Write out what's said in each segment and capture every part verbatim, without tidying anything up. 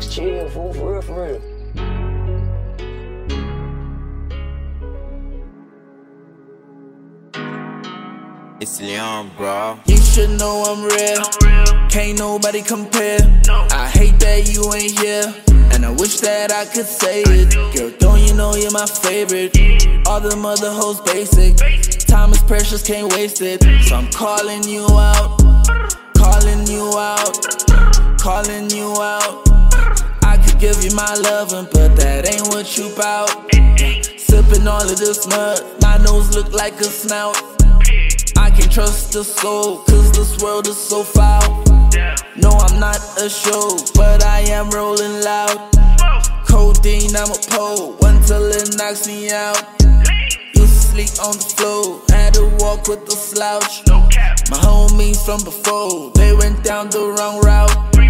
Just chill, fool, for real, for real. It's Leon, bro. You should know I'm real. Can't nobody compare. I hate that you ain't here, and I wish that I could say it. Girl, don't you know you're my favorite? All them other hoes basic. Time is precious, can't waste it. So I'm calling you out, calling you out, calling you out. I could give you my loving, but that ain't what you bout. Sipping all of this mud, my nose look like a snout. I can't trust the soul, cause this world is so foul. No, I'm not a show, but I am rolling loud. Codeine, I'm a pole, until it knocks me out. Used to sleep on the floor, had to walk with a slouch. My homies from before, they went down the wrong route.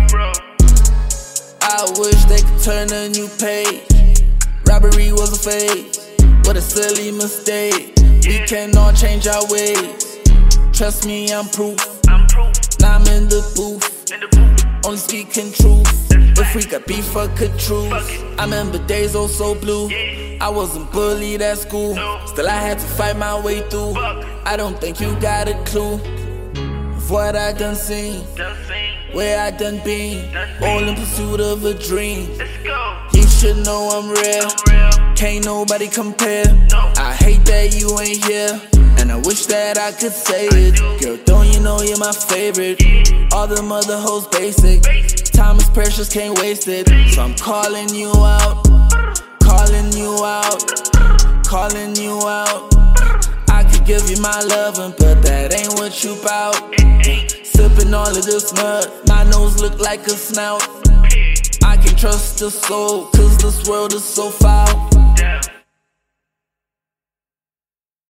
I wish they could turn a new page. Robbery was a phase, what a silly mistake. We can all change our ways. Trust me, I'm proof. Now I'm in the booth, only speaking truth. If we got beef, I could choose. I remember days oh so blue. I wasn't bullied at school, still I had to fight my way through. I don't think you got a clue of what I done seen, where I done been, all in pursuit of a dream. You should know I'm real. Can't nobody compare. I hate that you ain't here, and I wish that I could say it. Girl, don't you know you're my favorite? All them other hoes basic. Time is precious, can't waste it. So I'm calling you out, calling you out, calling you out. I could give you my loving, but that ain't what you bout. Sipping all of this mud, my nose look like a snout. I can't trust the soul, cause this world is so foul.